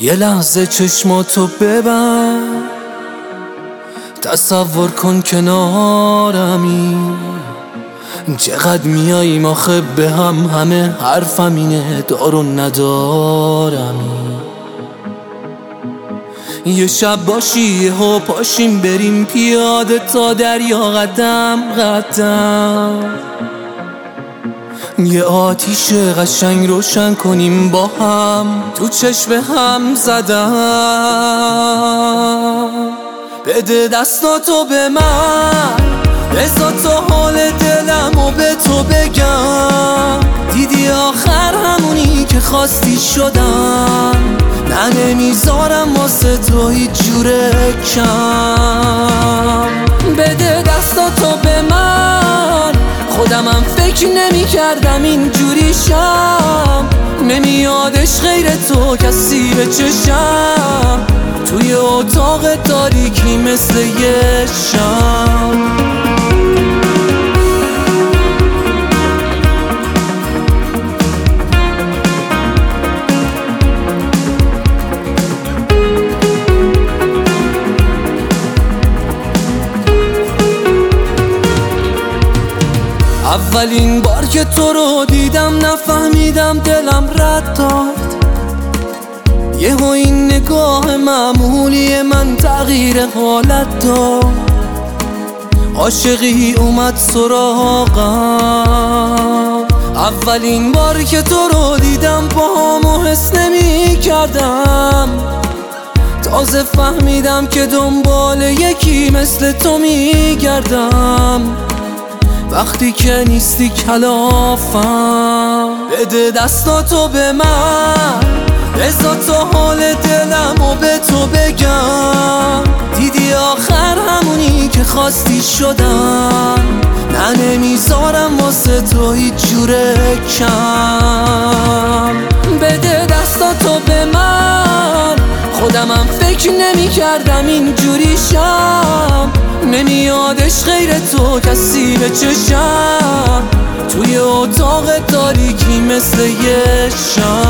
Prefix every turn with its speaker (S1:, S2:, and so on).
S1: یه لحظه چشماتو ببند، تصور کن کنارمی، چقدر میاییم آخه به هم، همه حرفم اینه دارو ندارمی. یه شب باشی یهو پاشیم بریم پیاده تا دریا قدم قدم، یه آتیش قشنگ روشن کنیم با هم تو چشم هم زدم. بده دستاتو به من، بذار تا حال دلمو به تو بگم. دیدی آخر همونی که خواستی شدم، نه نمیذارم واسه تو هیچ جوره کم. بده دستاتو به من، خودمم فکر نمی کردم اینجوری شم. نمیادش غیر تو کسی به چشم، توی اتاق تاریکی مثل یه شم. اولین بار که تو رو دیدم نفهمیدم دلم رد داد، یهو این نگاه معمولی من تغییر حالت داد. عاشقی اومد سراغم، اولین بار که تو رو دیدم پاهامو حس نمی کردم. تازه فهمیدم که دنبال یکی مثل تو می گردم، وقتی که نیستی کلافم. بده دستاتو به من، بذار تا حال دلمو به تو بگم. دیدی آخر همونی که خواستی شدم، نه نمیذارم واسه تو هیچ جوره کم. بده دستاتو به من، خودمم فکر نمی کردم اینجوری شم. نمیادش غیر تو کسی به چشم، توی اتاق تاریکی مثل یه شم.